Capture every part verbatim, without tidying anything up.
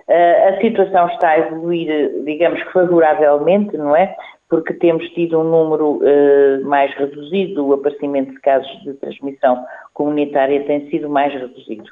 A situação está a evoluir, digamos que favoravelmente, não é? Porque temos tido um número uh, mais reduzido, o aparecimento de casos de transmissão comunitária tem sido mais reduzido.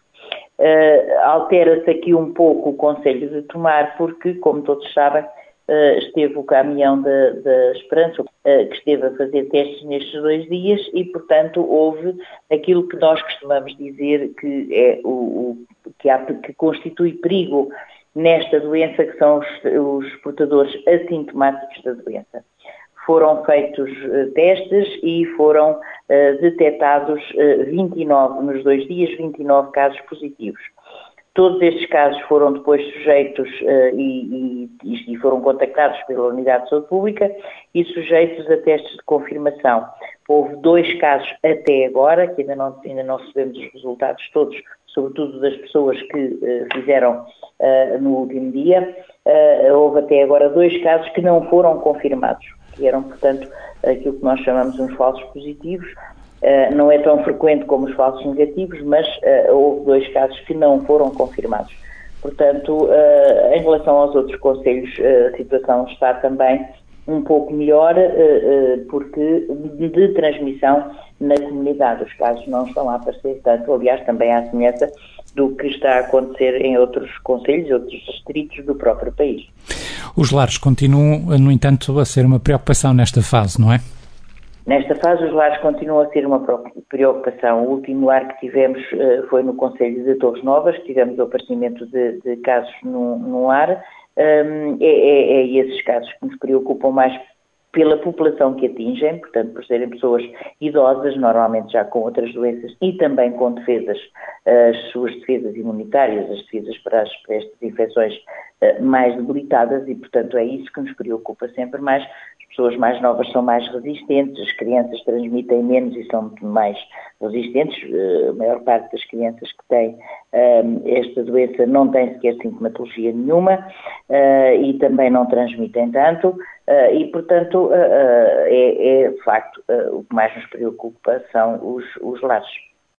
Uh, altera-se aqui um pouco o Conselho de Tomar, porque, como todos sabem, uh, esteve o caminhão da, da Esperança, uh, que esteve a fazer testes nestes dois dias e, portanto, houve aquilo que nós costumamos dizer que, é o, o, que, há, que constitui perigo nesta doença, que são os, os portadores assintomáticos da doença. Foram feitos uh, testes e foram uh, detectados uh, vinte e nove, nos dois dias, vinte e nove casos positivos. Todos estes casos foram depois sujeitos uh, e, e, e foram contactados pela Unidade de Saúde Pública e sujeitos a testes de confirmação. Houve dois casos até agora, que ainda não, ainda não recebemos os resultados todos, sobretudo das pessoas que uh, fizeram uh, no último dia. Uh, houve até agora dois casos que não foram confirmados, que eram, portanto, aquilo que nós chamamos uns falsos positivos. Uh, não é tão frequente como os falsos negativos, mas uh, houve dois casos que não foram confirmados. Portanto, uh, em relação aos outros concelhos, uh, a situação está também um pouco melhor, uh, uh, porque de transmissão na comunidade. Os casos não estão a aparecer tanto, aliás, também à semelhança do que está a acontecer em outros concelhos, outros distritos do próprio país. Os lares continuam, no entanto, a ser uma preocupação nesta fase, não é? Nesta fase, os lares continuam a ser uma preocupação. O último lar que tivemos uh, foi no Concelho de Torres Novas, que tivemos o aparecimento de, de casos no, no lar. Um, é, é, é esses casos que nos preocupam mais pela população que atingem, portanto, por serem pessoas idosas, normalmente já com outras doenças e também com defesas, as suas defesas imunitárias, as defesas para, as, para estas infecções uh, mais debilitadas e, portanto, é isso que nos preocupa sempre mais. As pessoas mais novas são mais resistentes, as crianças transmitem menos e são muito mais resistentes. Uh, a maior parte das crianças que têm uh, esta doença não tem sequer sintomatologia nenhuma uh, e também não transmitem tanto uh, e, portanto, uh, uh, é, é de facto uh, o que mais nos preocupa são os, os lares.